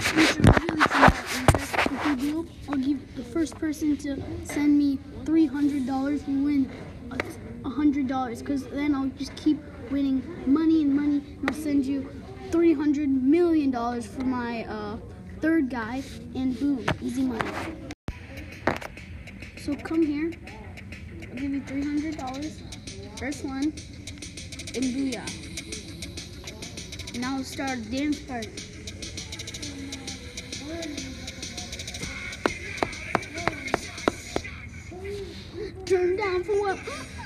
which are really smart. If you do, I'll give the first person to send me $300 will win $100, because then I'll just keep winning money and money, and I'll send you $300 million for my third guy, and boom, easy money. So come here, I'll give you $300, first one, and booyah. Now I'll start a dance party. Turn down for what?